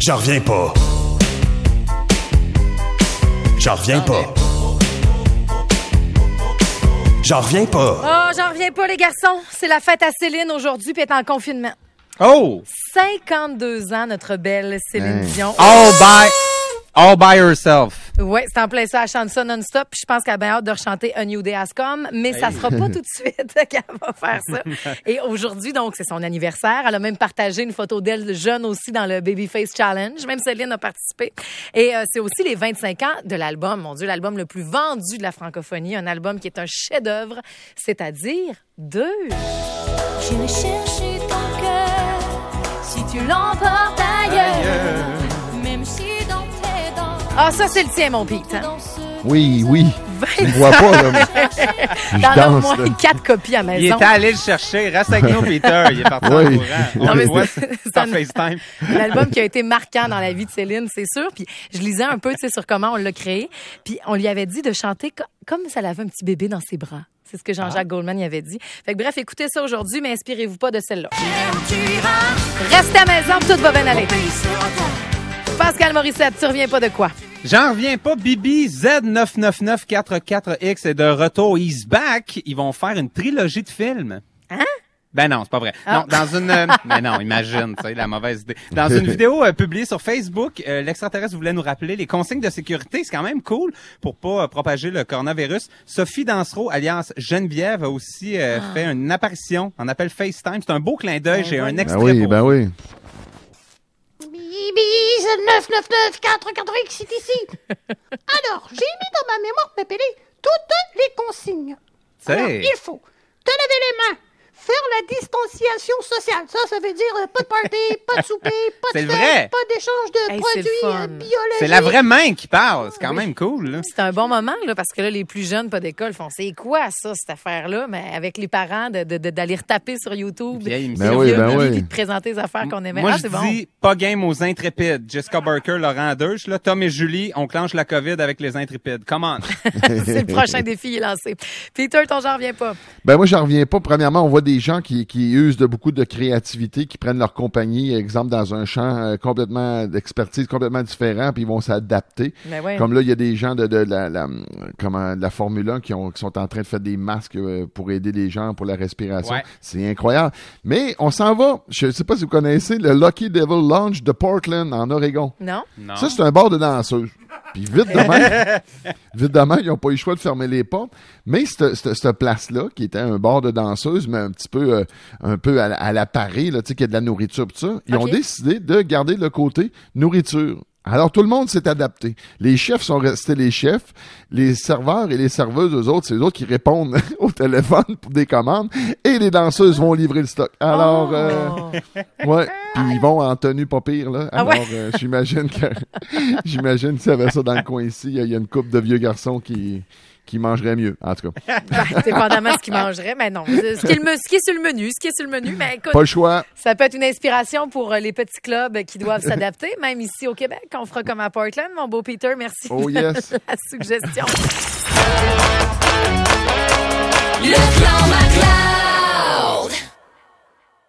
J'en reviens pas. J'en reviens pas. J'en reviens pas. Oh, j'en reviens pas, les garçons. C'est la fête à Céline aujourd'hui, puis elle est en confinement. Oh! 52 ans, notre belle Céline Dion. All by herself. Oui, c'est en plein ça. Elle chante ça non-stop. Puis je pense qu'elle a bien hâte de rechanter A New Day Has Come, mais ça sera pas tout de suite qu'elle va faire ça. Et aujourd'hui, donc, c'est son anniversaire. Elle a même partagé une photo d'elle jeune aussi dans le Babyface Challenge. Même Céline a participé. Et c'est aussi les 25 ans de l'album. Mon Dieu, l'album le plus vendu de la francophonie. Un album qui est un chef-d'œuvre, c'est-à-dire 2. J'irai chercher ton cœur si tu l'emportes ailleurs. Même si dans tes dents. Ah, ça, c'est le tien, mon Pete. Hein? Oui. Je ne vois pas, là. Je T'en as au danse, moins là. 4 copies à maison. Il était allé le chercher. Reste avec nous, Peter. Il est parti en Oui. courant. Non, mais On le voit c'est par un- FaceTime. L'album qui a été marquant dans la vie de Céline, c'est sûr. Puis je lisais un peu, tu sais, sur comment on l'a créé. Puis on lui avait dit de chanter comme si elle avait un petit bébé dans ses bras. C'est ce que Jean-Jacques Goldman y avait dit. Fait que bref, écoutez ça aujourd'hui, mais inspirez-vous pas de celle-là. Restez à la maison, tout va bien aller. Pascal Morissette, tu reviens pas de quoi? J'en reviens pas. Bibi Z99944X est de retour. He's back. Ils vont faire une trilogie de films. Hein? Ben non, c'est pas vrai. Non, dans une... ben non, imagine, tu sais, la mauvaise idée. Dans une vidéo publiée sur Facebook, l'extraterrestre voulait nous rappeler les consignes de sécurité. C'est quand même cool pour pas propager le coronavirus. Sophie Dansereau, alias Geneviève, a aussi fait une apparition en appel FaceTime. C'est un beau clin d'œil. J'ai un extrait pour vous. Oui. Bibi, c'est 999-4x c'est ici. Alors, j'ai mis dans ma mémoire pépélée toutes les consignes. Alors, C'est... il faut te laver les mains, faire la distanciation sociale. Ça veut dire pas de party, pas de souper, pas C'est de le fête, vrai. pas d'échange de Hey, c'est produits le fun. biologiques. C'est la vraie main qui parle. C'est quand même cool, là. C'est un bon moment, là, parce que là, les plus jeunes, pas d'école, font c'est quoi ça, cette affaire-là? Mais avec les parents, d'aller retaper sur YouTube, Vieille émission. Ben oui, ben oui. puis de présenter les affaires qu'on aimait. Moi, Ah, je c'est bon. dis pas game aux intrépides. Jessica Barker, Laurent Adeuche, là, Tom et Julie, on clenche la COVID avec les intrépides. Come on. C'est le prochain défi, il est lancé. Peter, ton genre revient pas. Ben moi, j'en reviens pas. Premièrement, on voit des gens qui usent de beaucoup de créativité, qui prennent leur compagnie, exemple, dans un champ complètement d'expertise, complètement différent, puis ils vont s'adapter. Ben ouais. Comme là, il y a des gens de la Formule 1 qui sont en train de faire des masques pour aider les gens pour la respiration. Ouais. C'est incroyable. Mais on s'en va. Je sais pas si vous connaissez le Lucky Devil Lounge de Portland, en Oregon. Non? Non. Ça, c'est un bar de danseuses. Puis vite de même, ils n'ont pas eu le choix de fermer les portes. Mais cette place-là, qui était un bar de danseuses, mais un petit peu à la Paris, là, tu sais, qu'il y a de la nourriture, tout ça, ils ont décidé de garder le côté nourriture. Alors, tout le monde s'est adapté. Les chefs sont restés les chefs. Les serveurs et les serveuses, eux autres, c'est eux autres qui répondent au téléphone pour des commandes. Et les danseuses vont livrer le stock. Alors, ouais. Puis ils vont en tenue pas pire, là. Alors, j'imagine qu'il y avait ça dans le coin ici. Il y a une couple de vieux garçons qui mangeraient mieux, en tout cas. Dépendamment de ce qu'ils mangeraient, mais non. Ce qui est sur le menu, mais écoute, Pas le choix. ça peut être une inspiration pour les petits clubs qui doivent s'adapter, même ici au Québec. On fera comme à Portland, mon beau Peter. Merci Oh, yes. de la suggestion. Le clan Maclin.